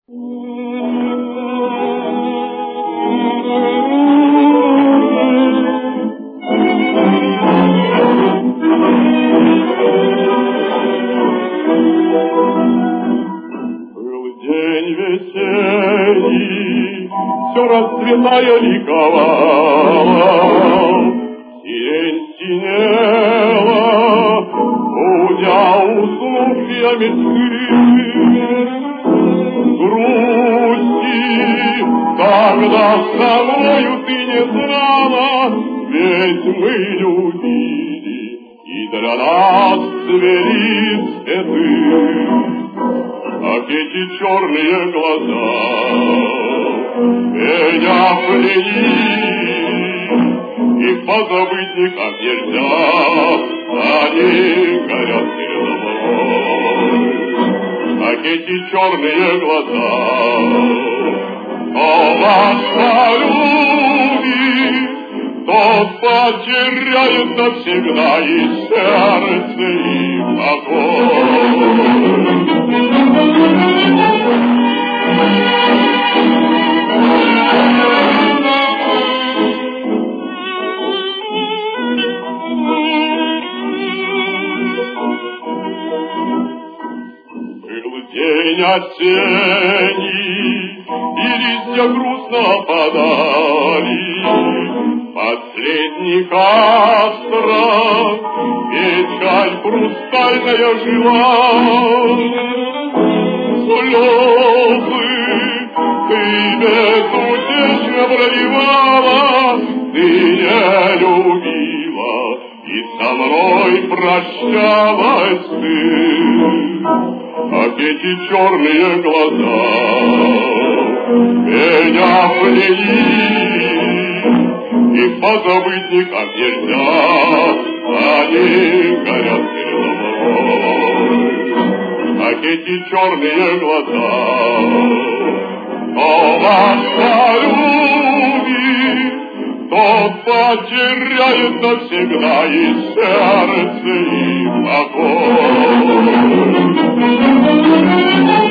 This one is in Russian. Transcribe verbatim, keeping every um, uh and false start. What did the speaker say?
День весенний, все расцветая ликовала, сирень синела, будя уснувшие мечты. Грусти, когда со мною ты не знала, ведь мы любили, и для нас цвели цветы. Ах, эти черные глаза меня пленили, их позабыть никак нельзя, они горят передо мной. Ах, эти черные глаза, кто вас полюбит, тот потеряет навсегда и сердце, и покой. Был день осенний, и листья грустно опадали, последний остров, печаль хрустальная жила. Слезы ты безутешно проливала, ты не любила, и со мной прощалась ты. Ах, эти черные глаза меня пленили, их позабыть никак нельзя, они горят передо мной. Ах, эти черные глаза, кто вас полюбит, тот потеряет навсегда и сердце, и покой.